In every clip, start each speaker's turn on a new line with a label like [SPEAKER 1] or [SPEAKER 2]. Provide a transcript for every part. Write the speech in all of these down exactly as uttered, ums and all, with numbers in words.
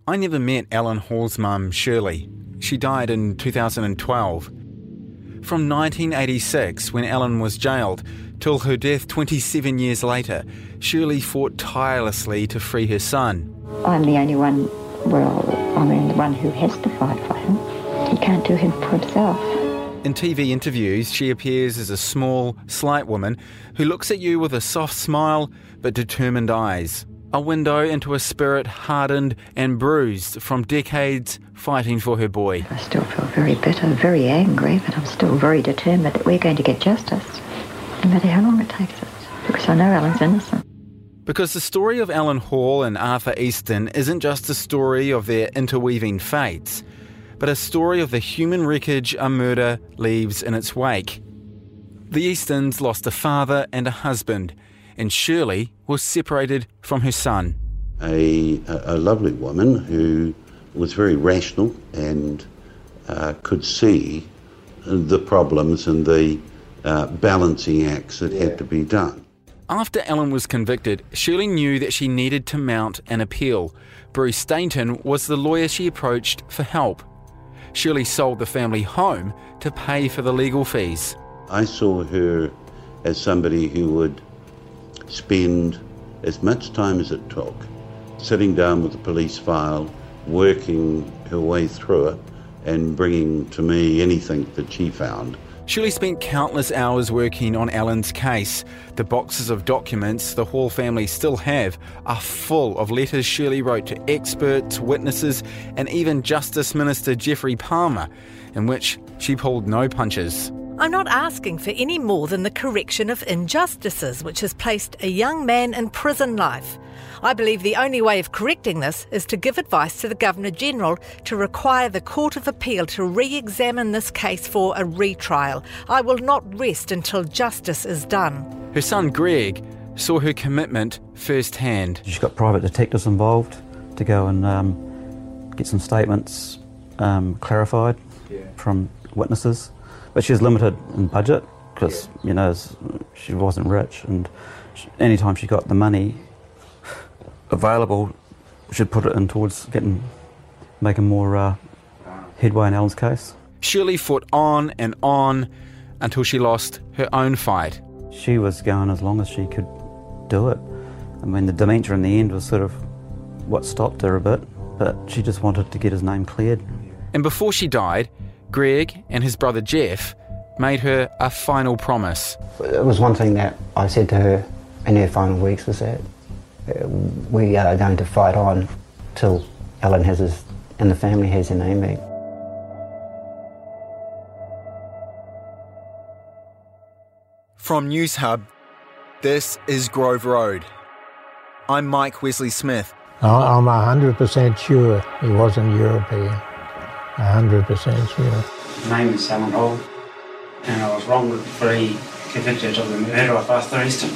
[SPEAKER 1] I never met Alan Hall's mum, Shirley. She died in two thousand twelve. From nineteen eighty-six, when Alan was jailed, till her death twenty-seven years later, Shirley fought tirelessly to free her son.
[SPEAKER 2] I'm the only one, well, I mean the one who has to fight for him. He can't do him for himself.
[SPEAKER 1] In T V interviews, she appears as a small, slight woman who looks at you with a soft smile but determined eyes. A window into a spirit hardened and bruised from decades fighting for her boy.
[SPEAKER 2] I still feel very bitter, very angry, but I'm still very determined that we're going to get justice, no matter how long it takes us, because I know Alan's innocent.
[SPEAKER 1] Because the story of Alan Hall and Arthur Easton isn't just a story of their interweaving fates, but a story of the human wreckage a murder leaves in its wake. The Eastons lost a father and a husband, and Shirley was separated from her son.
[SPEAKER 3] A, a lovely woman who was very rational and uh, could see the problems and the uh, balancing acts that had to be done.
[SPEAKER 1] After Alan was convicted, Shirley knew that she needed to mount an appeal. Bruce Stainton was the lawyer she approached for help. Shirley sold the family home to pay for the legal fees.
[SPEAKER 3] I saw her as somebody who would spend as much time as it took sitting down with the police file, working her way through it and bringing to me anything that she found.
[SPEAKER 1] Shirley spent countless hours working on Alan's case. The boxes of documents the Hall family still have are full of letters Shirley wrote to experts, witnesses, and even Justice Minister Geoffrey Palmer, in which she pulled no punches.
[SPEAKER 4] I'm not asking for any more than the correction of injustices, which has placed a young man in prison life. I believe the only way of correcting this is to give advice to the Governor-General to require the Court of Appeal to re-examine this case for a retrial. I will not rest until justice is done.
[SPEAKER 1] Her son Greg saw her commitment firsthand.
[SPEAKER 5] She's got private detectives involved to go and um, get some statements um, clarified yeah. from witnesses. But she was limited in budget because, yeah. you know, she wasn't rich, and she, anytime she got the money available, she'd put it in towards getting, making more uh, headway in Alan's case.
[SPEAKER 1] Shirley fought on and on until she lost her own fight.
[SPEAKER 5] She was going as long as she could do it. I mean, the dementia in the end was sort of what stopped her a bit, but she just wanted to get his name cleared.
[SPEAKER 1] And before she died, Greg and his brother Jeff made her a final promise.
[SPEAKER 6] It was one thing that I said to her in her final weeks was that we are going to fight on till Alan has his, and the family has their name back.
[SPEAKER 1] From News Hub, this is Grove Road. I'm Mike Wesley Smith.
[SPEAKER 7] I'm one hundred percent sure he wasn't European. one hundred percent sure.
[SPEAKER 8] My name is Alan Hall, and I was wrongfully convicted of the murder of Arthur Easton.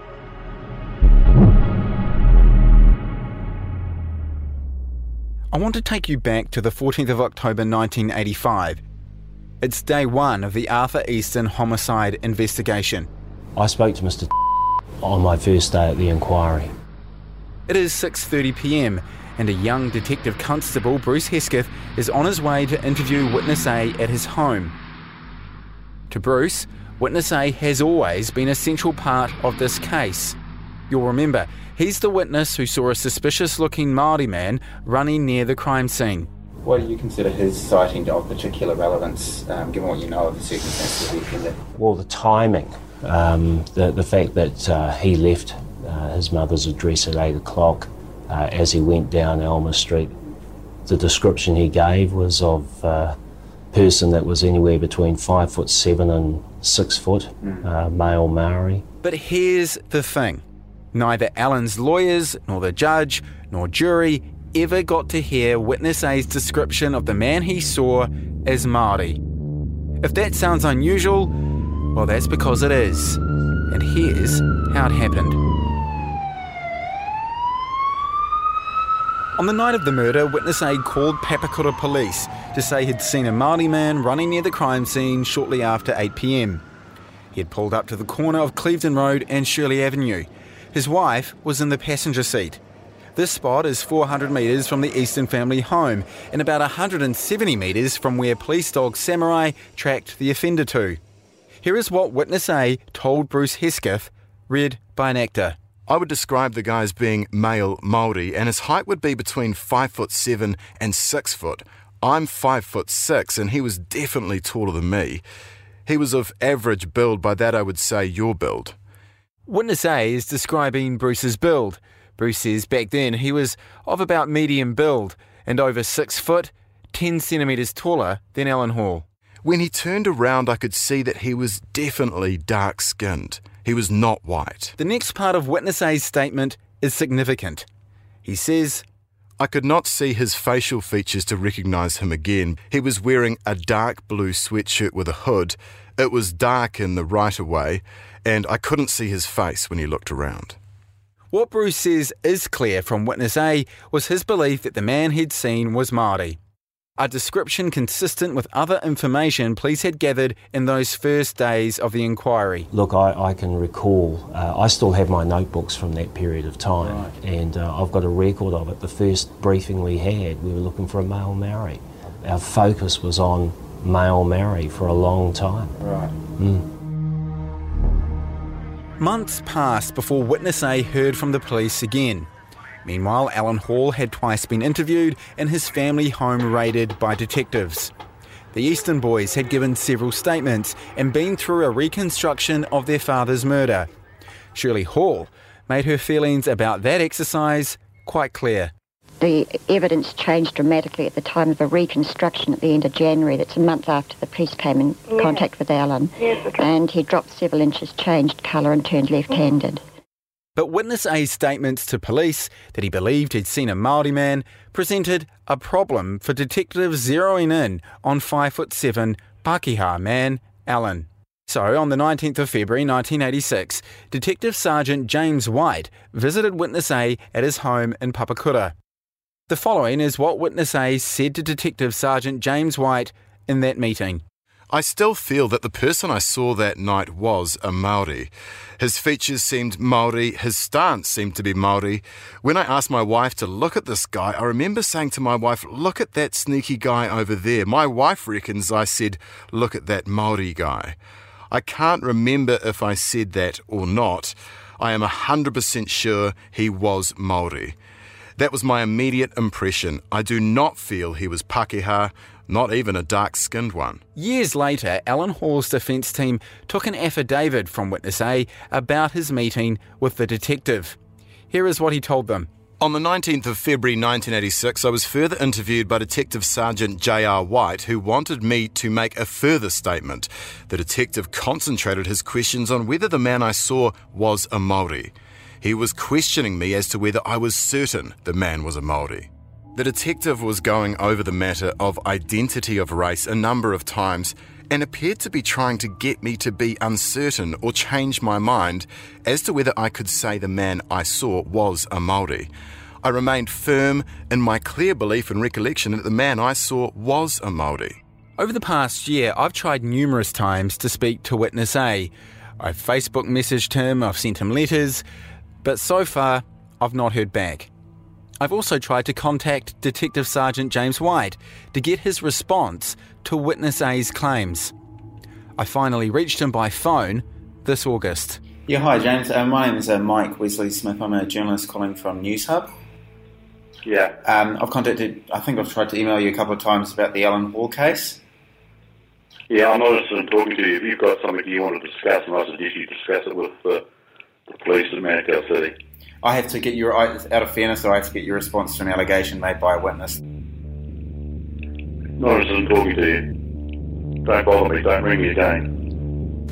[SPEAKER 1] I want to take you back to the fourteenth of October nineteen eighty-five. It's day one of the Arthur Easton homicide investigation.
[SPEAKER 9] I spoke to Mister on my first day at the inquiry.
[SPEAKER 1] It is six thirty p m and a young detective constable, Bruce Hesketh, is on his way to interview Witness A at his home. To Bruce, Witness A has always been a central part of this case. You'll remember, he's the witness who saw a suspicious-looking Māori man running near the crime scene.
[SPEAKER 10] What do you consider his sighting of particular relevance, um, given what you know of the circumstances of the offender?
[SPEAKER 9] Well, the timing, um, the, the fact that uh, he left uh, his mother's address at eight o'clock uh, as he went down Elmer Street. The description he gave was of a person that was anywhere between five foot seven and six foot, mm. uh, male Maori.
[SPEAKER 1] But here's the thing. Neither Alan's lawyers, nor the judge, nor jury ever got to hear Witness A's description of the man he saw as Māori. If that sounds unusual, well, that's because it is. And here's how it happened. On the night of the murder, Witness A called Papakura police to say he'd seen a Māori man running near the crime scene shortly after eight p m. He had pulled up to the corner of Clevedon Road and Shirley Avenue. His wife was in the passenger seat. This spot is four hundred metres from the Easton family home and about one hundred seventy metres from where police dog Samurai tracked the offender to. Here is what Witness A told Bruce Hesketh, read by an actor.
[SPEAKER 11] I would describe the guy as being male Māori, and his height would be between five foot seven and six foot. I'm five foot six, and he was definitely taller than me. He was of average build. By that I would say your build.
[SPEAKER 1] Witness A is describing Bruce's build. Bruce says back then he was of about medium build and over six foot, ten centimetres taller than Alan Hall.
[SPEAKER 11] When he turned around, I could see that he was definitely dark-skinned. He was not white.
[SPEAKER 1] The next part of Witness A's statement is significant. He says,
[SPEAKER 11] I could not see his facial features to recognise him again. He was wearing a dark blue sweatshirt with a hood. It was dark in the right-of-way, and I couldn't see his face when he looked around.
[SPEAKER 1] What Bruce says is clear from Witness A was his belief that the man he'd seen was Māori. A description consistent with other information police had gathered in those first days of the inquiry.
[SPEAKER 9] Look, I, I can recall, uh, I still have my notebooks from that period of time, right. and uh, I've got a record of it. The first briefing we had, we were looking for a male Maori. Our focus was on male Maori for a long time.
[SPEAKER 10] Right.
[SPEAKER 9] Mm.
[SPEAKER 1] Months passed before Witness A heard from the police again. Meanwhile, Alan Hall had twice been interviewed and his family home raided by detectives. The Easton boys had given several statements and been through a reconstruction of their father's murder. Shirley Hall made her feelings about that exercise quite clear.
[SPEAKER 2] The evidence changed dramatically at the time of the reconstruction at the end of January. That's a month after the police came in yeah. contact with Alan. Yes, and he dropped several inches, changed colour and turned left-handed.
[SPEAKER 1] But Witness A's statements to police that he believed he'd seen a Māori man presented a problem for detectives zeroing in on five foot seven Pākehā man Alan. So on the nineteenth of February nineteen eighty-six, Detective Sergeant James White visited Witness A at his home in Papakura. The following is what Witness A said to Detective Sergeant James White in that meeting.
[SPEAKER 11] I still feel that the person I saw that night was a Māori. His features seemed Māori, his stance seemed to be Māori. When I asked my wife to look at this guy, I remember saying to my wife, look at that sneaky guy over there. My wife reckons I said, look at that Māori guy. I can't remember if I said that or not. I am one hundred percent sure he was Māori. That was my immediate impression. I do not feel he was Pākehā, not even a dark-skinned one.
[SPEAKER 1] Years later, Alan Hall's defence team took an affidavit from Witness A about his meeting with the detective. Here is what he told them.
[SPEAKER 11] On the nineteenth of February nineteen eighty-six, I was further interviewed by Detective Sergeant J R White, who wanted me to make a further statement. The detective concentrated his questions on whether the man I saw was a Māori. He was questioning me as to whether I was certain the man was a Māori. The detective was going over the matter of identity of race a number of times and appeared to be trying to get me to be uncertain or change my mind as to whether I could say the man I saw was a Māori. I remained firm in my clear belief and recollection that the man I saw was a Māori.
[SPEAKER 1] Over the past year, I've tried numerous times to speak to Witness A. I've Facebook messaged him, I've sent him letters, but so far, I've not heard back. I've also tried to contact Detective Sergeant James White to get his response to Witness A's claims. I finally reached him by phone this August.
[SPEAKER 10] Yeah, hi James. Uh, my name is uh, Mike Wesley Smith. I'm a journalist calling from News Hub.
[SPEAKER 12] Yeah.
[SPEAKER 10] Um, I've contacted, I think I've tried to email you a couple of times about the Alan Hall case.
[SPEAKER 12] Yeah, I'm interested in talking to you. If you've got something you want to discuss, and I suggest you discuss it with uh, the police in Manukau City.
[SPEAKER 10] I have to get your, out of fairness, I have to get your response to an allegation made by a witness.
[SPEAKER 12] Not interested in talking to you. Don't bother me, don't ring me again.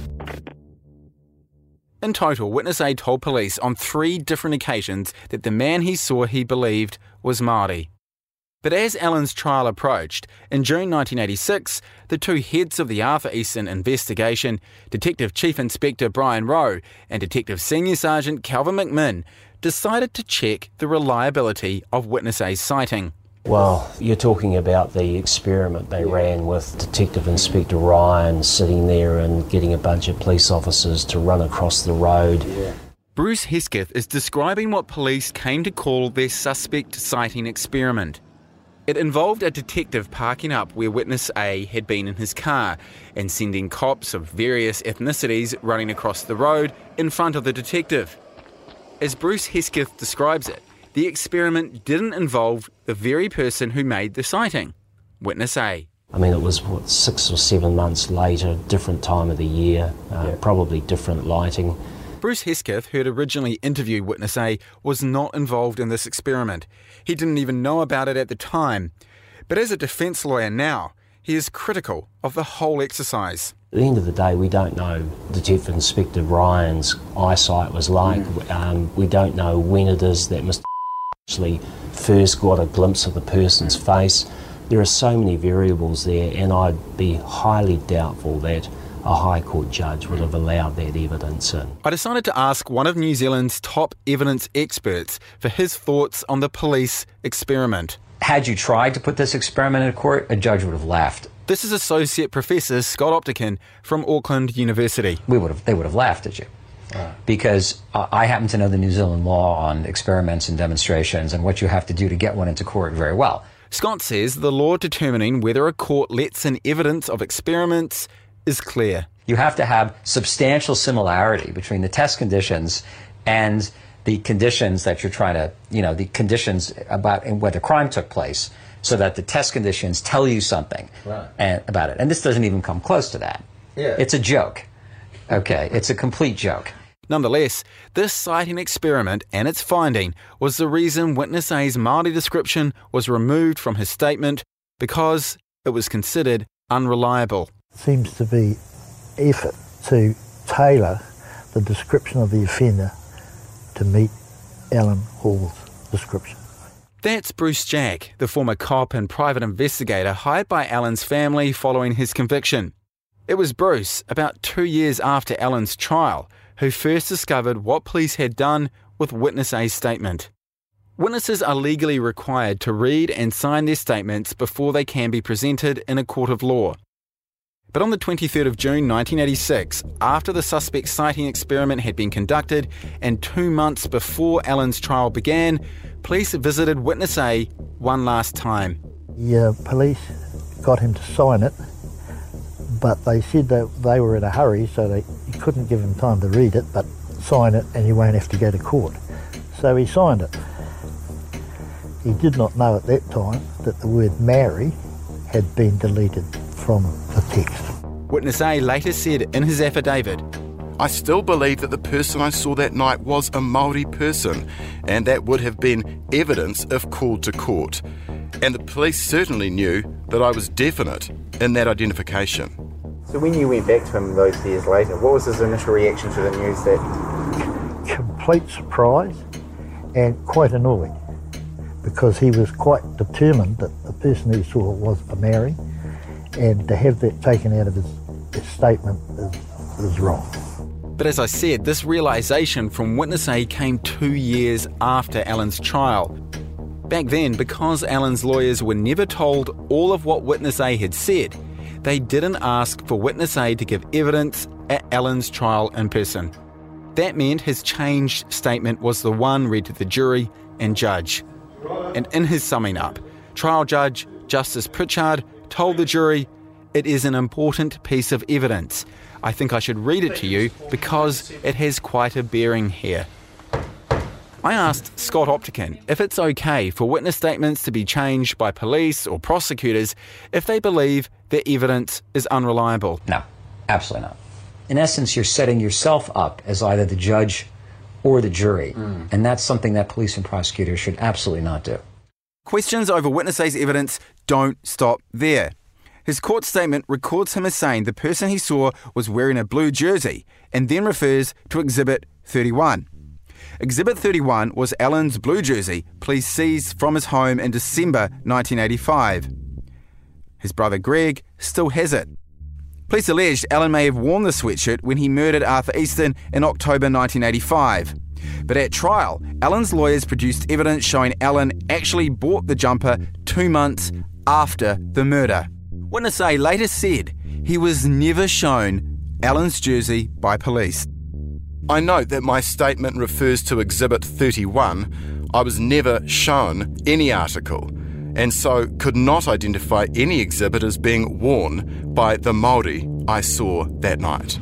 [SPEAKER 1] In total, Witness A told police on three different occasions that the man he saw he believed was Māori. But as Alan's trial approached, in June nineteen eighty-six, the two heads of the Arthur Easton investigation, Detective Chief Inspector Brian Rowe and Detective Senior Sergeant Calvin McMinn, decided to check the reliability of Witness A's sighting.
[SPEAKER 9] Well, you're talking about the experiment they ran with Detective Inspector Ryan sitting there and getting a bunch of police officers to run across the road.
[SPEAKER 10] Yeah.
[SPEAKER 1] Bruce Hesketh is describing what police came to call their suspect sighting experiment. It involved a detective parking up where witness A had been in his car and sending cops of various ethnicities running across the road in front of the detective. As Bruce Hesketh describes it, the experiment didn't involve the very person who made the sighting, witness A.
[SPEAKER 9] I mean, it was, what, six or seven months later, different time of the year, uh, yeah. probably different lighting.
[SPEAKER 1] Bruce Hesketh, who had originally interviewed witness A, was not involved in this experiment. He didn't even know about it at the time. But as a defence lawyer now, he is critical of the whole exercise.
[SPEAKER 9] At the end of the day, we don't know Detective Inspector Ryan's eyesight was like. Mm. Um, we don't know when it is that Mister actually first got a glimpse of the person's face. There are so many variables there, and I'd be highly doubtful that a High Court judge would have allowed that evidence in.
[SPEAKER 1] I decided to ask one of New Zealand's top evidence experts for his thoughts on the police experiment.
[SPEAKER 13] Had you tried to put this experiment in court, a judge would have laughed.
[SPEAKER 1] This is Associate Professor Scott Optikin from Auckland University.
[SPEAKER 13] We would have, they would have laughed at you. Uh. Because uh, I happen to know the New Zealand law on experiments and demonstrations and what you have to do to get one into court very well.
[SPEAKER 1] Scott says the law determining whether a court lets in evidence of experiments is clear.
[SPEAKER 13] You have to have substantial similarity between the test conditions and the conditions that you're trying to, you know, the conditions about whether crime took place, so that the test conditions tell you something right. and, about it. And this doesn't even come close to that. Yeah. It's a joke. Okay, it's a complete joke.
[SPEAKER 1] Nonetheless, this sighting experiment and its finding was the reason witness A's Māori description was removed from his statement because it was considered unreliable.
[SPEAKER 7] Seems to be effort to tailor the description of the offender to meet Alan Hall's description.
[SPEAKER 1] That's Bruce Jack, the former cop and private investigator hired by Alan's family following his conviction. It was Bruce, about two years after Alan's trial, who first discovered what police had done with witness A's statement. Witnesses are legally required to read and sign their statements before they can be presented in a court of law. But on the twenty-third of June nineteen eighty-six, after the suspect sighting experiment had been conducted and two months before Alan's trial began, police visited witness A one last time.
[SPEAKER 7] The uh, police got him to sign it, but they said that they were in a hurry, so they couldn't give him time to read it, but sign it and you won't have to go to court. So he signed it. He did not know at that time that the word marry had been deleted from the text.
[SPEAKER 1] Witness A later said in his affidavit,
[SPEAKER 11] I still believe that the person I saw that night was a Māori person, and that would have been evidence if called to court. And the police certainly knew that I was definite in that identification.
[SPEAKER 10] So when you went back to him those years later, what was his initial reaction to the news that...
[SPEAKER 7] Complete surprise and quite annoyed, because he was quite determined that the person he saw was a Māori, and to have that taken out of his, his statement is, is wrong.
[SPEAKER 1] But as I said, this realisation from witness A came two years after Alan's trial. Back then, because Alan's lawyers were never told all of what witness A had said, they didn't ask for witness A to give evidence at Alan's trial in person. That meant his changed statement was the one read to the jury and judge. And in his summing up, trial judge Justice Pritchard told the jury, it is an important piece of evidence. I think I should read it to you because it has quite a bearing here. I asked Scott Optikin if it's okay for witness statements to be changed by police or prosecutors if they believe their evidence is unreliable.
[SPEAKER 13] No, absolutely not. In essence, you're setting yourself up as either the judge or the jury, mm. and that's something that police and prosecutors should absolutely not do.
[SPEAKER 1] Questions over witness A's evidence don't stop there. His court statement records him as saying the person he saw was wearing a blue jersey and then refers to Exhibit thirty-one. Exhibit thirty-one was Alan's blue jersey police seized from his home in December nineteen eighty-five. His brother Greg still has it. Police alleged Alan may have worn the sweatshirt when he murdered Arthur Easton in October nineteen eighty-five. But at trial, Alan's lawyers produced evidence showing Alan actually bought the jumper two months after the murder. Witness A later said he was never shown Alan's jersey by police.
[SPEAKER 11] I note that my statement refers to Exhibit thirty-one. I was never shown any article, and so could not identify any exhibit as being worn by the Māori I saw that night.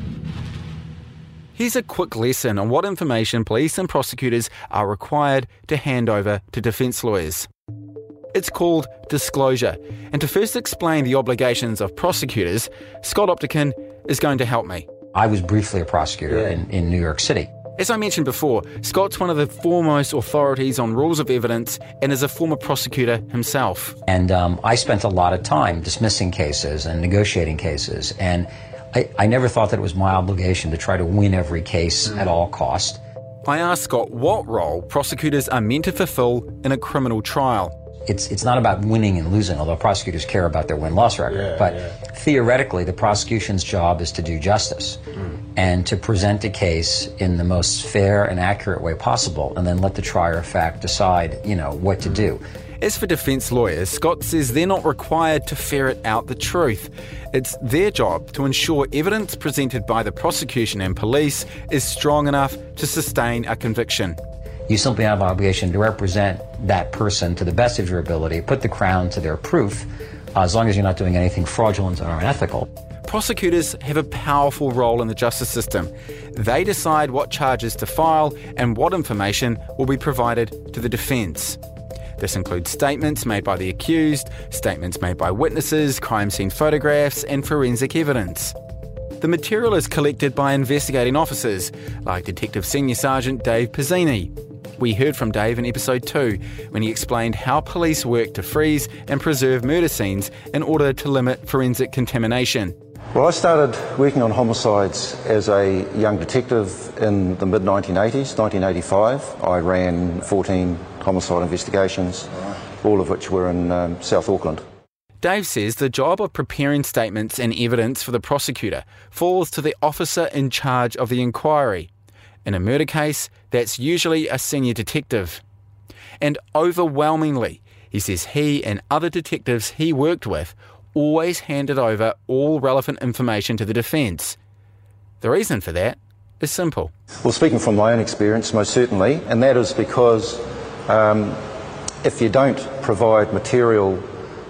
[SPEAKER 1] Here's a quick lesson on what information police and prosecutors are required to hand over to defence lawyers. It's called disclosure, and to first explain the obligations of prosecutors, Scott Optikin is going to help me.
[SPEAKER 13] I was briefly a prosecutor yeah. in, in New York City.
[SPEAKER 1] As I mentioned before, Scott's one of the foremost authorities on rules of evidence and is a former prosecutor himself.
[SPEAKER 13] And um, I spent a lot of time dismissing cases and negotiating cases, and I, I never thought that it was my obligation to try to win every case mm. at all cost.
[SPEAKER 1] I asked Scott what role prosecutors are meant to fulfil in a criminal trial.
[SPEAKER 13] It's it's not about winning and losing, although prosecutors care about their win-loss record. Yeah, but yeah. theoretically, the prosecution's job is to do justice mm. and to present a case in the most fair and accurate way possible, and then let the trier of fact decide, you know, what to do.
[SPEAKER 1] As for defence lawyers, Scott says they're not required to ferret out the truth. It's their job to ensure evidence presented by the prosecution and police is strong enough to sustain a conviction.
[SPEAKER 13] You simply have an obligation to represent that person to the best of your ability, put the crown to their proof, uh, as long as you're not doing anything fraudulent or unethical.
[SPEAKER 1] Prosecutors have a powerful role in the justice system. They decide what charges to file and what information will be provided to the defence. This includes statements made by the accused, statements made by witnesses, crime scene photographs, and forensic evidence. The material is collected by investigating officers, like Detective Senior Sergeant Dave Pizzini. We heard from Dave in episode two, when he explained how police work to freeze and preserve murder scenes in order to limit forensic contamination.
[SPEAKER 14] Well, I started working on homicides as a young detective in the mid nineteen eighties, nineteen eighty-five. I ran fourteen homicide investigations, all of which were in um, South Auckland.
[SPEAKER 1] Dave says the job of preparing statements and evidence for the prosecutor falls to the officer in charge of the inquiry. In a murder case, that's usually a senior detective. And overwhelmingly, he says he and other detectives he worked with always handed over all relevant information to the defence. The reason for that is simple.
[SPEAKER 14] Well, speaking from my own experience, most certainly, and that is because um, if you don't provide material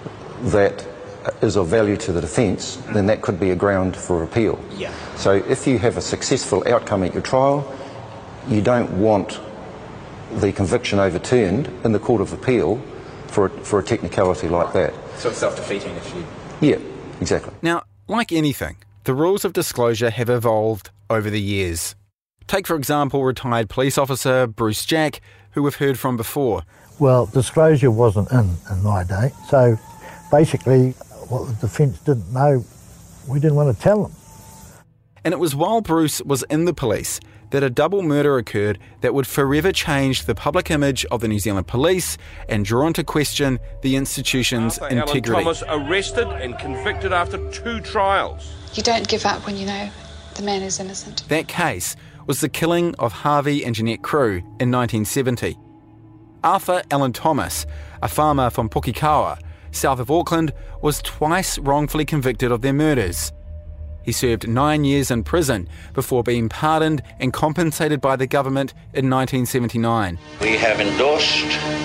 [SPEAKER 14] that is of value to the defence, then that could be a ground for appeal.
[SPEAKER 10] Yeah.
[SPEAKER 14] So if you have a successful outcome at your trial, you don't want the conviction overturned in the Court of Appeal for a, for a technicality like that.
[SPEAKER 10] So it's self-defeating if you...
[SPEAKER 14] Yeah, exactly.
[SPEAKER 1] Now, like anything, the rules of disclosure have evolved over the years. Take, for example, retired police officer Bruce Jack, who we've heard from before.
[SPEAKER 7] Well, disclosure wasn't in in my day, so basically what the defence didn't know, we didn't want to tell them.
[SPEAKER 1] And it was while Bruce was in the police that a double murder occurred that would forever change the public image of the New Zealand Police and draw into question the institution's
[SPEAKER 15] Arthur
[SPEAKER 1] integrity.
[SPEAKER 15] Alan Thomas arrested and convicted after two trials.
[SPEAKER 16] You don't give up when you know the man is innocent.
[SPEAKER 1] That case was the killing of Harvey and Jeanette Crew in nineteen seventy. Arthur Alan Thomas, a farmer from Pukekawa, south of Auckland, was twice wrongfully convicted of their murders. He served nine years in prison before being pardoned and compensated by the government in nineteen seventy-nine.
[SPEAKER 17] We have endorsed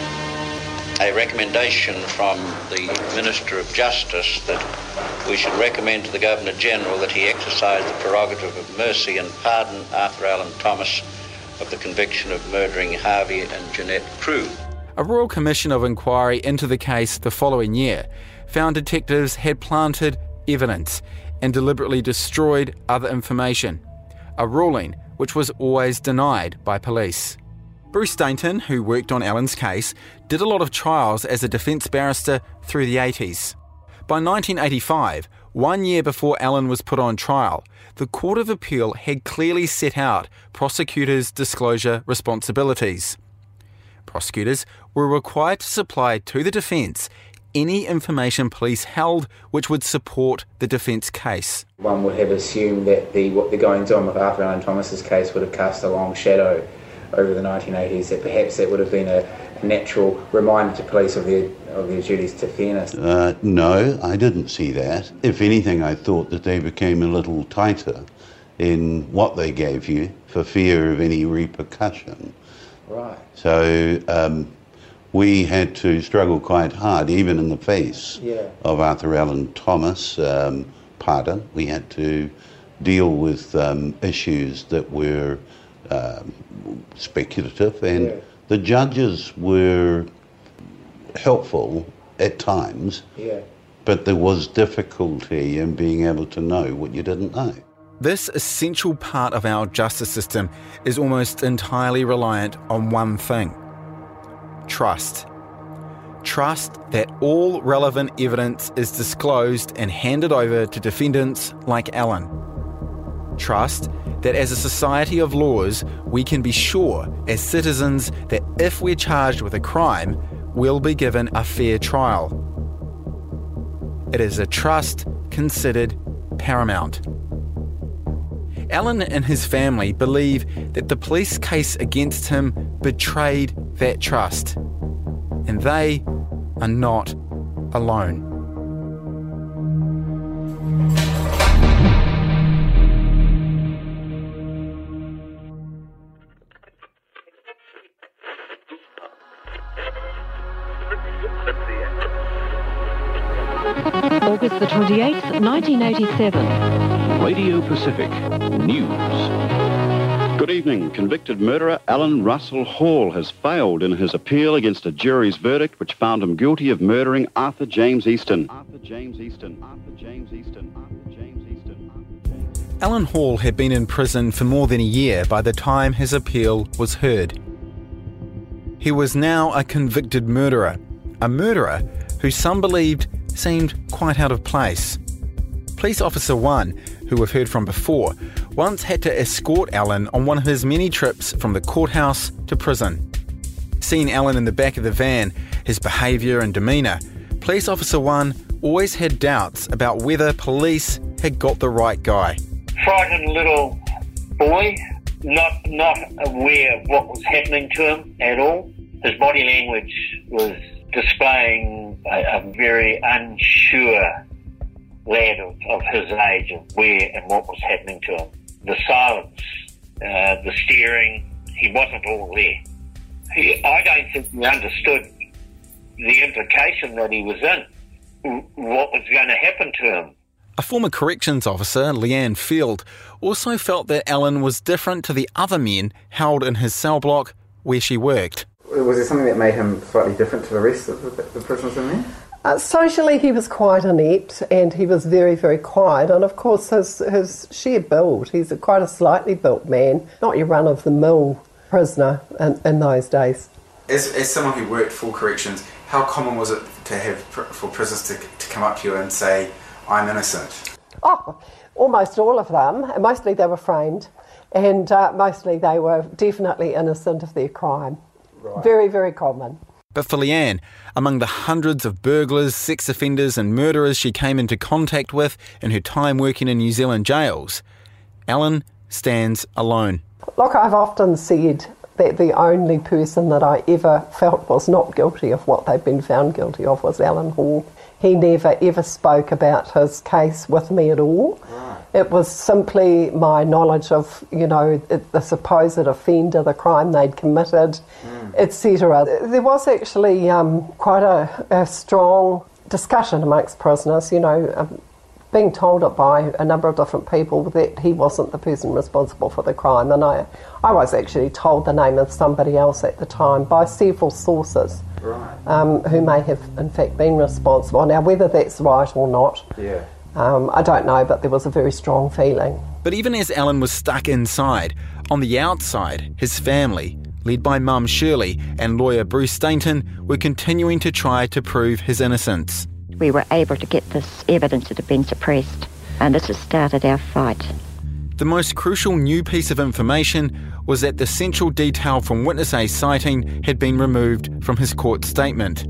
[SPEAKER 17] a recommendation from the Minister of Justice that we should recommend to the Governor-General that he exercise the prerogative of mercy and pardon Arthur Alan Thomas of the conviction of murdering Harvey and Jeanette Crew.
[SPEAKER 1] A Royal Commission of Inquiry into the case the following year found detectives had planted evidence and deliberately destroyed other information, a ruling which was always denied by police. Bruce Stainton, who worked on Alan's case, did a lot of trials as a defence barrister through the eighties. By nineteen eighty-five, one year before Alan was put on trial, the Court of Appeal had clearly set out prosecutors' disclosure responsibilities. Prosecutors were required to supply to the defence any information police held which would support the defence case.
[SPEAKER 10] One would have assumed that the what the goings-on with Arthur Alan Thomas's case would have cast a long shadow over the nineteen eighties, that perhaps that would have been a, a natural reminder to police of their, of their duties to fairness.
[SPEAKER 3] Uh, no, I didn't see that. If anything, I thought that they became a little tighter in what they gave you. for fear of any repercussion.
[SPEAKER 10] Right.
[SPEAKER 3] So um, we had to struggle quite hard, even in the face
[SPEAKER 10] Yeah.
[SPEAKER 3] of Arthur Allen Thomas, um, pardon. We had to deal with um, issues that were um, speculative, and
[SPEAKER 10] Yeah.
[SPEAKER 3] the judges were helpful at times,
[SPEAKER 10] Yeah.
[SPEAKER 3] but there was difficulty in being able to know what you didn't know.
[SPEAKER 1] This essential part of our justice system is almost entirely reliant on one thing: trust. Trust that all relevant evidence is disclosed and handed over to defendants like Alan. Trust that as a society of laws, we can be sure as citizens that if we're charged with a crime, we'll be given a fair trial. It is a trust considered paramount. Alan and his family believe that the police case against him betrayed that trust, and they are not alone.
[SPEAKER 18] August the twenty-eighth, nineteen eighty-seven.
[SPEAKER 19] Radio Pacific News. Good evening. Convicted murderer Alan Russell Hall has failed in his appeal against a jury's verdict which found him guilty of murdering Arthur James Easton. Arthur James Easton. Arthur James Easton. Arthur James Easton. Arthur James.
[SPEAKER 1] Alan Hall had been in prison for more than a year by the time his appeal was heard. He was now a convicted murderer, a murderer who some believed seemed quite out of place. Police Officer One, who we've heard from before, once had to escort Alan on one of his many trips from the courthouse to prison. Seeing Alan in the back of the van, his behaviour and demeanour, Police Officer One always had doubts about whether police had got the right guy.
[SPEAKER 20] Frightened little boy, not not aware of what was happening to him at all. His body language was displaying a, a very unsure lad of, of his age of where and what was happening to him. The silence, uh, the staring, he wasn't all there. He, I don't think he understood the implication that he was in, what was going to happen to him.
[SPEAKER 1] A former corrections officer, Leanne Field, also felt that Alan was different to the other men held in his cell block where she worked.
[SPEAKER 21] Was there something that made him slightly different to the rest of the, the prisoners in there?
[SPEAKER 22] Uh, socially, he was quite inept and he was very, very quiet. And of course, his, his sheer build, he's a, quite a slightly built man, not your run-of-the-mill prisoner in, in those days.
[SPEAKER 23] As, as someone who worked for corrections, how common was it to have for prisoners to, to come up to you and say, "I'm innocent"?
[SPEAKER 22] Oh, almost all of them. Mostly they were framed, and uh, mostly they were definitely innocent of their crime. Right. Very, very common.
[SPEAKER 1] But for Leanne, among the hundreds of burglars, sex offenders and murderers she came into contact with in her time working in New Zealand jails, Alan stands alone.
[SPEAKER 22] Look, I've often said that the only person that I ever felt was not guilty of what they'd been found guilty of was Alan Hall. He never ever spoke about his case with me at all. Right. It was simply my knowledge of, you know, the supposed offender, the crime they'd committed, mm. et cetera. There was actually um, quite a, a strong discussion amongst prisoners, you know, um, being told it by a number of different people that he wasn't the person responsible for the crime. And I, I was actually told the name of somebody else at the time by several sources. Right. Um, who may have in fact been responsible. Now, whether that's right or not, yeah. um, I don't know, but there was a very strong feeling.
[SPEAKER 1] But even as Alan was stuck inside, on the outside, his family, led by Mum Shirley and lawyer Bruce Stainton, were continuing to try to prove his innocence.
[SPEAKER 2] We were able to get this evidence that had been suppressed, and this has started our fight.
[SPEAKER 1] The most crucial new piece of information was that the central detail from Witness A's sighting had been removed from his court statement.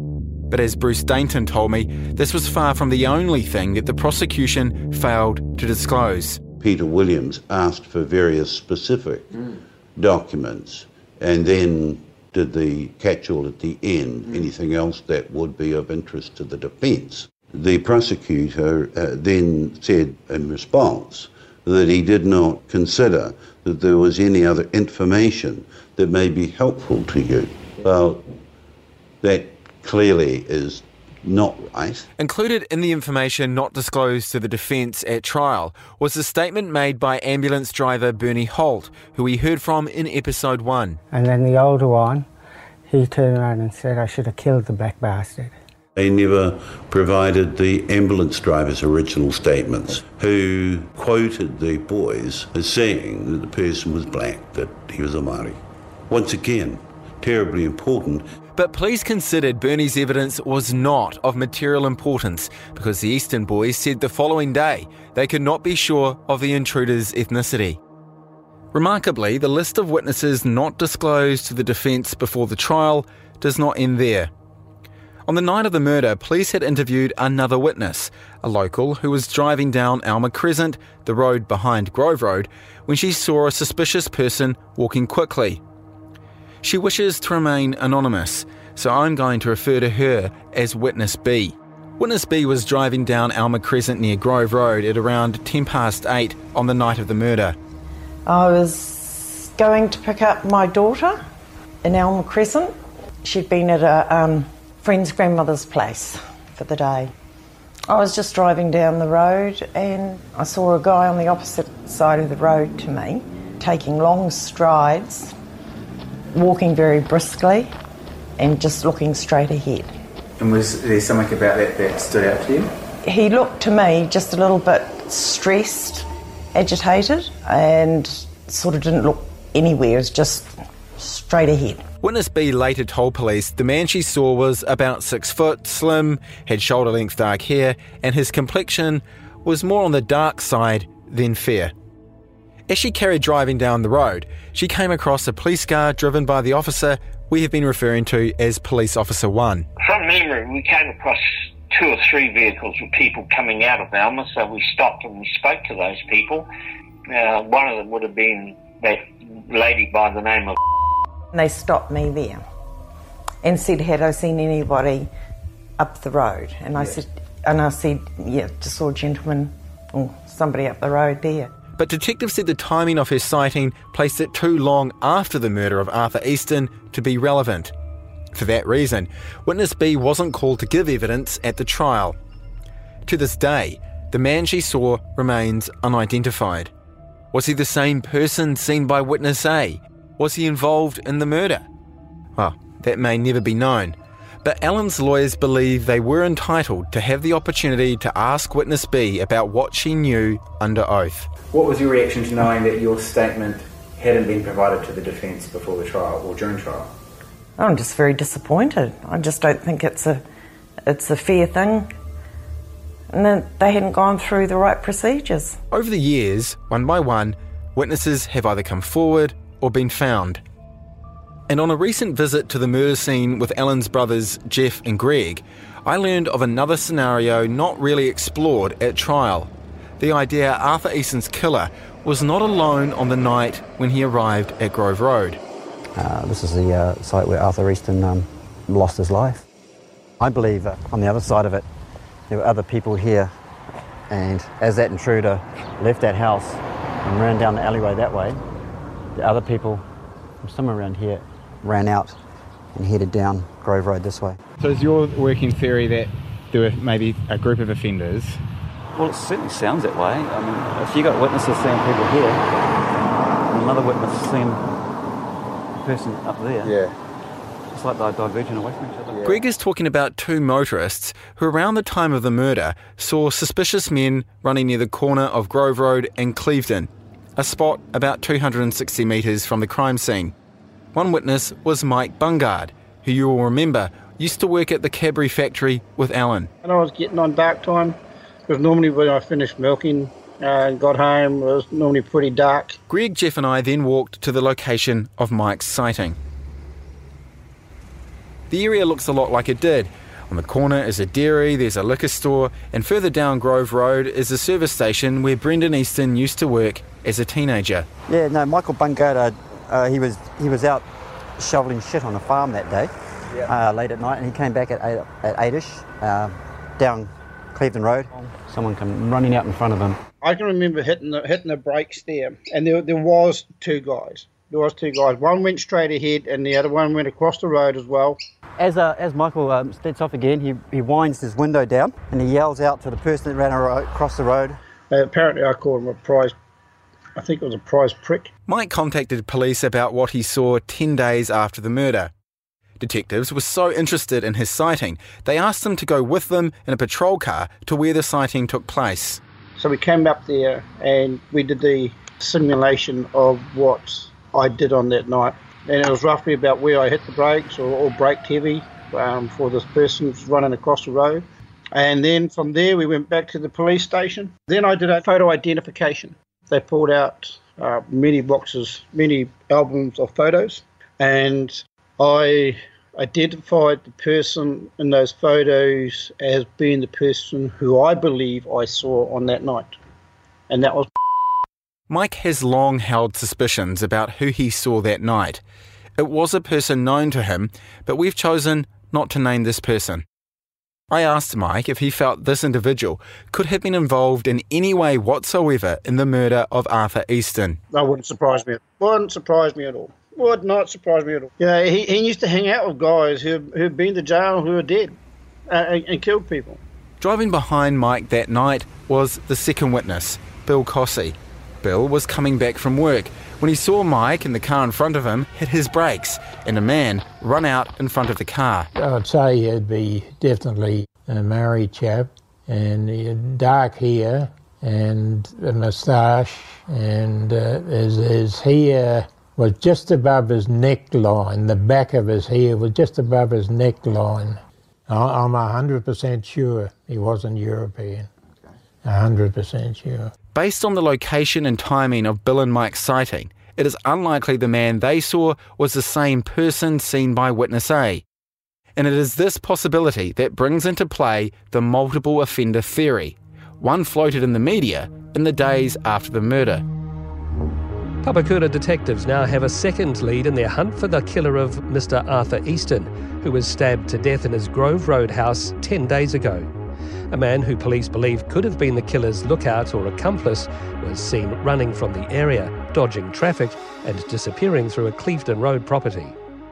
[SPEAKER 1] But as Bruce Stainton told me, this was far from the only thing that the prosecution failed to disclose.
[SPEAKER 3] Peter Williams asked for various specific mm. documents and then did the catch-all at the end, mm. anything else that would be of interest to the defence. The prosecutor uh, then said in response that he did not consider that there was any other information that may be helpful to you. Well, that clearly is not right.
[SPEAKER 1] Included in the information not disclosed to the defence at trial was a statement made by ambulance driver Bernie Holt, who we heard from in episode one.
[SPEAKER 4] And then the older one, he turned around and said I should have killed the black bastard.
[SPEAKER 3] They never provided the ambulance driver's original statements, who quoted the boys as saying that the person was black, that he was a Māori. Once again, terribly important.
[SPEAKER 1] But police considered Bernie's evidence was not of material importance because the Eastern boys said the following day they could not be sure of the intruder's ethnicity. Remarkably, the list of witnesses not disclosed to the defence before the trial does not end there. On the night of the murder, police had interviewed another witness, a local who was driving down Alma Crescent, the road behind Grove Road, when she saw a suspicious person walking quickly. She wishes to remain anonymous, so I'm going to refer to her as Witness B. Witness B was driving down Alma Crescent near Grove Road at around ten past eight on the night of the murder.
[SPEAKER 5] I was going to pick up my daughter in Alma Crescent. She'd been at a um, friend's grandmother's place for the day. I was just driving down the road and I saw a guy on the opposite side of the road to me, taking long strides, walking very briskly and just looking straight ahead.
[SPEAKER 21] And was there something about that that stood out to you?
[SPEAKER 5] He looked to me just a little bit stressed, agitated, and sort of didn't look anywhere. It was just straight ahead.
[SPEAKER 1] Witness B later told police the man she saw was about six foot, slim, had shoulder-length dark hair, and his complexion was more on the dark side than fair. As she carried driving down the road, she came across a police car driven by the officer we have been referring to as Police Officer one.
[SPEAKER 20] From memory, we came across two or three vehicles with people coming out of Alma, so we stopped and we spoke to those people. Uh, one of them would have been that lady by the name of...
[SPEAKER 5] They stopped me there and said, had I seen anybody up the road? And I yeah. said, and I said, yeah, just saw a gentleman or somebody up the road there.
[SPEAKER 1] But detectives said the timing of her sighting placed it too long after the murder of Arthur Easton to be relevant. For that reason, Witness B wasn't called to give evidence at the trial. To this day, the man she saw remains unidentified. Was he the same person seen by Witness A? Was he involved in the murder? Well, that may never be known. But Alan's lawyers believe they were entitled to have the opportunity to ask Witness B about what she knew under oath.
[SPEAKER 21] What was your reaction to knowing that your statement hadn't been provided to the defence before the trial or during trial?
[SPEAKER 5] I'm just very disappointed. I just don't think it's a it's a fair thing. And that they hadn't gone through the right procedures.
[SPEAKER 1] Over the years, one by one, witnesses have either come forward or been found. And on a recent visit to the murder scene with Alan's brothers Jeff and Greg, I learned of another scenario not really explored at trial. The idea Arthur Easton's killer was not alone on the night when he arrived at Grove Road.
[SPEAKER 6] Uh, this is the uh, site where Arthur Easton um, lost his life. I believe uh, on the other side of it, there were other people here, and as that intruder left that house and ran down the alleyway that way, the other people from somewhere around here ran out and headed down Grove Road this way.
[SPEAKER 1] So is your working theory that there were maybe a group of offenders?
[SPEAKER 6] Well, it certainly sounds that way. I mean, if you got witnesses seeing people here, and another witness seeing a person up there,
[SPEAKER 21] yeah,
[SPEAKER 6] it's like they're diverging away from each other. Yeah.
[SPEAKER 1] Greg is talking about two motorists who around the time of the murder saw suspicious men running near the corner of Grove Road and Clevedon, a spot about two hundred sixty metres from the crime scene. One witness was Mike Bungard, who you will remember used to work at the Cadbury factory with Alan.
[SPEAKER 24] And I was getting on dark time, because normally when I finished milking uh, and got home, it was normally pretty dark.
[SPEAKER 1] Greg, Jeff and I then walked to the location of Mike's sighting. The area looks a lot like it did. On the corner is a dairy, there's a liquor store, and further down Grove Road is a service station where Brendan Easton used to work as a teenager.
[SPEAKER 6] Yeah, no, Michael Bungard, uh, uh, he was he was out shoveling shit on a farm that day, yeah. uh, late at night, and he came back at eight, at eight-ish, uh, down Clevedon Road. Someone come running out in front of him.
[SPEAKER 24] I can remember hitting the, hitting the brakes there, and there, there was two guys. There was two guys. One went straight ahead, and the other one went across the road as well.
[SPEAKER 6] As uh, as Michael um, steps off again, he, he winds his window down, and he yells out to the person that ran across the road.
[SPEAKER 24] Uh, apparently I called him a prize, I think it was a prize prick.
[SPEAKER 1] Mike contacted police about what he saw ten days after the murder. Detectives were so interested in his sighting, they asked him to go with them in a patrol car to where the sighting took place.
[SPEAKER 24] So we came up there and we did the simulation of what I did on that night. And it was roughly about where I hit the brakes or, or braked heavy um, for this person running across the road. And then from there we went back to the police station. Then I did a photo identification. They pulled out uh, many boxes, many albums of photos, and I identified the person in those photos as being the person who I believe I saw on that night. And that was...
[SPEAKER 1] Mike has long held suspicions about who he saw that night. It was a person known to him, but we've chosen not to name this person. I asked Mike if he felt this individual could have been involved in any way whatsoever in the murder of Arthur Easton.
[SPEAKER 24] That wouldn't surprise me. Wouldn't surprise me at all. Would not surprise me at all. Yeah, he, he used to hang out with guys who who'd been to jail who are dead uh, and, and killed people.
[SPEAKER 1] Driving behind Mike that night was the second witness, Bill Cossey. Bill was coming back from work when he saw Mike in the car in front of him hit his brakes and a man run out in front of the car.
[SPEAKER 8] I'd say he'd be definitely a married chap, and he had dark hair and a moustache, and uh, his, his hair was just above his neckline. The back of his hair was just above his neckline. I'm one hundred percent sure he wasn't European. one hundred percent sure.
[SPEAKER 1] Based on the location and timing of Bill and Mike's sighting, it is unlikely the man they saw was the same person seen by Witness A. And it is this possibility that brings into play the multiple offender theory, one floated in the media in the days after the murder.
[SPEAKER 9] Papakura detectives now have a second lead in their hunt for the killer of Mister Arthur Easton, who was stabbed to death in his Grove Road house ten days ago. A man who police believe could have been the killer's lookout or accomplice was seen running from the area, dodging traffic and disappearing through a Clevedon Road property.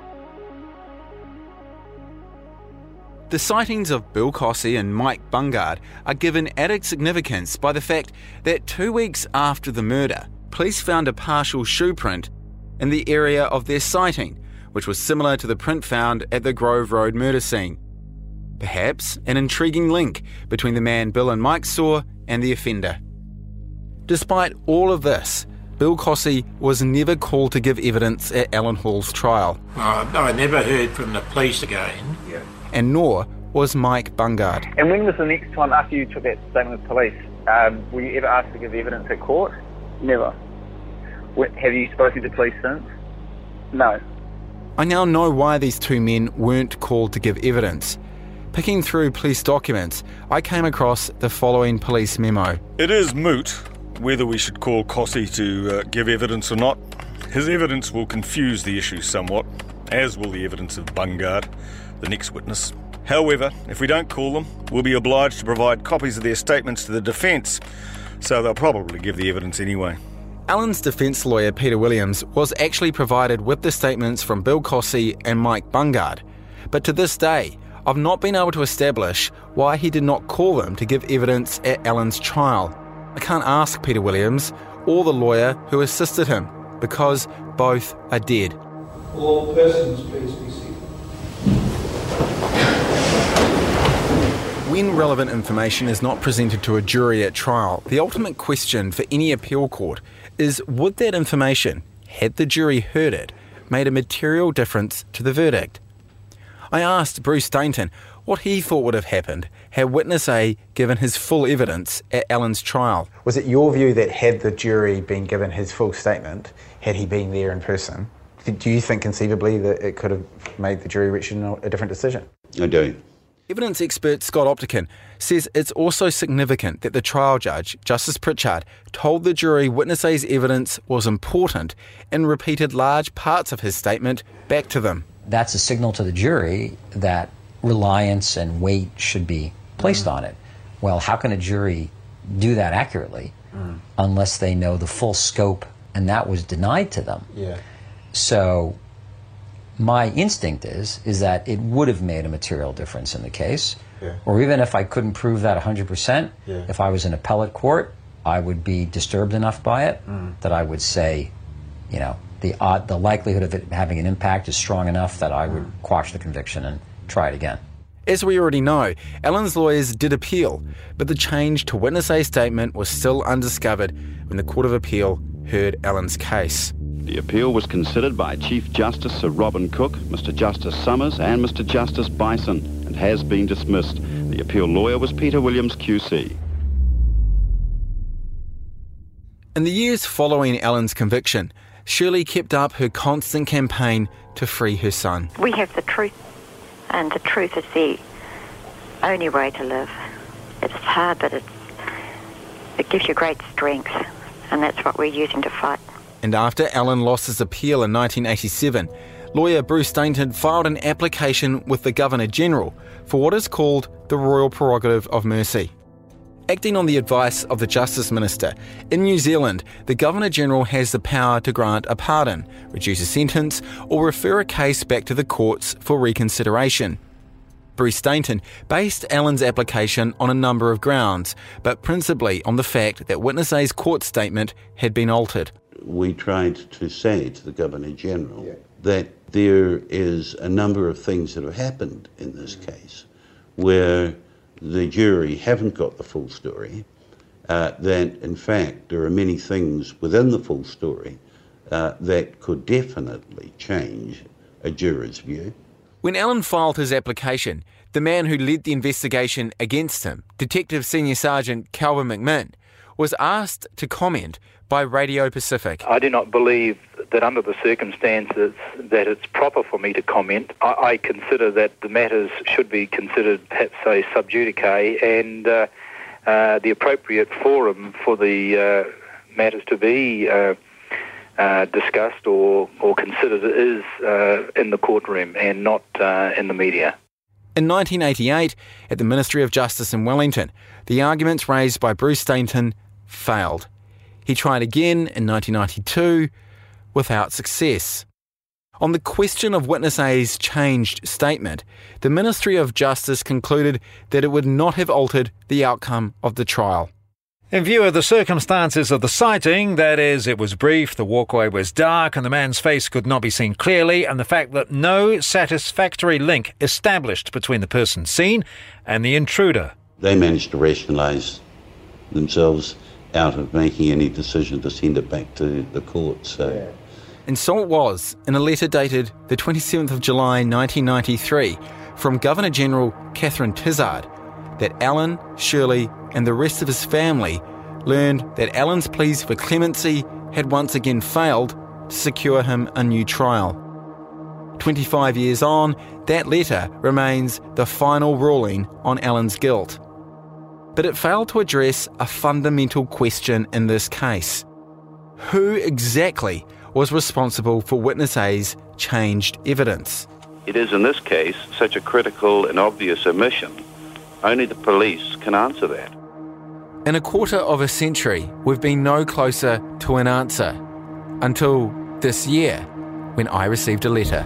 [SPEAKER 1] The sightings of Bill Cossey and Mike Bungard are given added significance by the fact that two weeks after the murder, police found a partial shoe print in the area of their sighting, which was similar to the print found at the Grove Road murder scene. Perhaps an intriguing link between the man Bill and Mike saw and the offender. Despite all of this, Bill Cossey was never called to give evidence at Alan Hall's trial.
[SPEAKER 11] Uh, I never heard from the police again.
[SPEAKER 1] Yeah. And nor was Mike Bungard.
[SPEAKER 12] And when was the next time after you took that statement with police? Um, were you ever asked to give evidence at court? Never. Have you spoken to police since? No.
[SPEAKER 1] I now know why these two men weren't called to give evidence. Picking through police documents, I came across the following police memo.
[SPEAKER 25] It is moot whether we should call Cossey to uh, give evidence or not. His evidence will confuse the issue somewhat, as will the evidence of Bungard, the next witness. However, if we don't call them, we'll be obliged to provide copies of their statements to the defence, so they'll probably give the evidence anyway.
[SPEAKER 1] Alan's defence lawyer, Peter Williams, was actually provided with the statements from Bill Cossey and Mike Bungard, but to this day, I've not been able to establish why he did not call them to give evidence at Alan's trial. I can't ask Peter Williams or the lawyer who assisted him, because both are dead.
[SPEAKER 26] All persons, please be seated.
[SPEAKER 1] When relevant information is not presented to a jury at trial, the ultimate question for any appeal court is, would that information, had the jury heard it, made a material difference to the verdict? I asked Bruce Stainton what he thought would have happened had Witness A given his full evidence at Alan's trial.
[SPEAKER 21] Was it your view that had the jury been given his full statement, had he been there in person, do you think conceivably that it could have made the jury reach a different decision?
[SPEAKER 3] I do.
[SPEAKER 1] Evidence expert Scott Optikin says it's also significant that the trial judge, Justice Pritchard, told the jury Witness A's evidence was important and repeated large parts of his statement back to them.
[SPEAKER 13] That's a signal to the jury that reliance and weight should be placed on it. Well, how can a jury do that accurately mm. unless they know the full scope, and that was denied to them?
[SPEAKER 21] Yeah.
[SPEAKER 13] So my instinct is is that it would have made a material difference in the case.
[SPEAKER 21] Yeah.
[SPEAKER 13] Or even if I couldn't prove that one hundred percent,
[SPEAKER 21] yeah.
[SPEAKER 13] if I was in appellate court, I would be disturbed enough by it mm. that I would say, you know, the odd, the likelihood of it having an impact is strong enough that I would mm. quash the conviction and try it again.
[SPEAKER 1] As we already know, Alan's lawyers did appeal, but the change to Witness A's statement was still undiscovered when the Court of Appeal heard Alan's case.
[SPEAKER 19] The appeal was considered by Chief Justice Sir Robin Cook, Mister Justice Summers and Mister Justice Bison, and has been dismissed. The appeal lawyer was Peter Williams Q C.
[SPEAKER 1] In the years following Alan's conviction, Shirley kept up her constant campaign to free her son.
[SPEAKER 2] We have the truth, and the truth is the only way to live. It's hard, but it's, it gives you great strength, and that's what we're using to fight.
[SPEAKER 1] And after Alan lost his appeal in nineteen eighty-seven, lawyer Bruce Stainton filed an application with the Governor-General for what is called the Royal Prerogative of Mercy. Acting on the advice of the Justice Minister, in New Zealand, the Governor-General has the power to grant a pardon, reduce a sentence, or refer a case back to the courts for reconsideration. Bruce Stainton based Alan's application on a number of grounds, but principally on the fact that Witness A's court statement had been altered.
[SPEAKER 3] We tried to say to the Governor-General yeah. that there is a number of things that have happened in this case where the jury haven't got the full story, uh, that in fact there are many things within the full story uh, that could definitely change a juror's view.
[SPEAKER 1] When Alan filed his application, the man who led the investigation against him, Detective Senior Sergeant Calvin McMinn, was asked to comment by Radio Pacific.
[SPEAKER 7] I do not believe that under the circumstances that it's proper for me to comment. I, I consider that the matters should be considered, perhaps say, sub judice, and uh, uh, the appropriate forum for the uh, matters to be uh, uh, discussed or, or considered is uh, in the courtroom and not uh, in the media.
[SPEAKER 1] In nineteen eighty-eight, at the Ministry of Justice in Wellington, the arguments raised by Bruce Stainton failed. He tried again in nineteen ninety-two, without success. On the question of Witness A's changed statement, the Ministry of Justice concluded that it would not have altered the outcome of the trial.
[SPEAKER 10] In view of the circumstances of the sighting, that is, it was brief, the walkway was dark and the man's face could not be seen clearly, and the fact that no satisfactory link established between the person seen and the intruder.
[SPEAKER 3] They managed to rationalise themselves out of making any decision to send it back to the court. So, yeah.
[SPEAKER 1] And so it was, in a letter dated the twenty-seventh of July nineteen ninety-three from Governor-General Catherine Tizard, that Alan, Shirley and the rest of his family learned that Alan's pleas for clemency had once again failed to secure him a new trial. twenty-five years on, that letter remains the final ruling on Alan's guilt. But it failed to address a fundamental question in this case. Who exactly was responsible for Witness A's changed evidence?
[SPEAKER 19] It is in this case such a critical and obvious omission. Only the police can answer that.
[SPEAKER 1] In a quarter of a century, we've been no closer to an answer. Until this year, when I received a letter.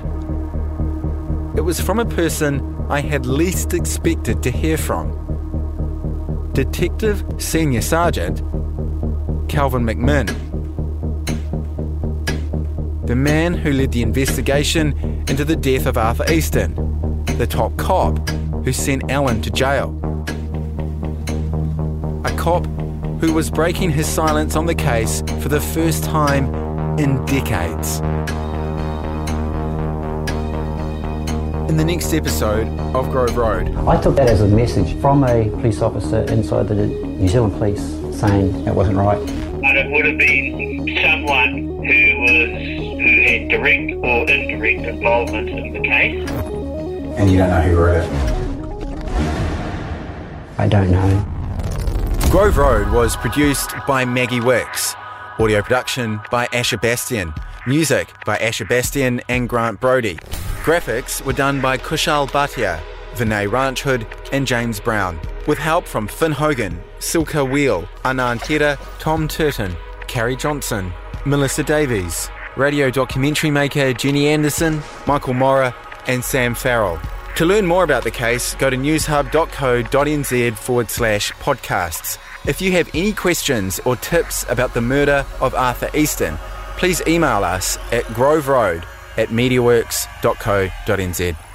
[SPEAKER 1] It was from a person I had least expected to hear from. Detective Senior Sergeant Calvin McMinn. The man who led the investigation into the death of Arthur Easton, the top cop who sent Alan to jail. A cop who was breaking his silence on the case for the first time in decades. In the next episode of Grove Road.
[SPEAKER 6] I took that as a message from a police officer inside the New Zealand Police saying it wasn't right.
[SPEAKER 20] But it would have been someone who was who had direct or indirect involvement in the case.
[SPEAKER 21] And you don't know who wrote it?
[SPEAKER 6] I don't know.
[SPEAKER 1] Grove Road was produced by Maggie Wicks. Audio production by Asher Bastian. Music by Asher Bastian and Grant Brody. Graphics were done by Kushal Bhatia. Vinay Ranchhood and James Brown, with help from Finn Hogan, Silka Wheel, Anand Heda, Tom Turton, Carrie Johnson, Melissa Davies, radio documentary maker Jenny Anderson, Michael Mora and Sam Farrell. To learn more about the case, go to newshub.co.nz forward slash podcasts. If you have any questions or tips about the murder of Arthur Easton, please email us at groveroad at mediaworks dot co dot n z.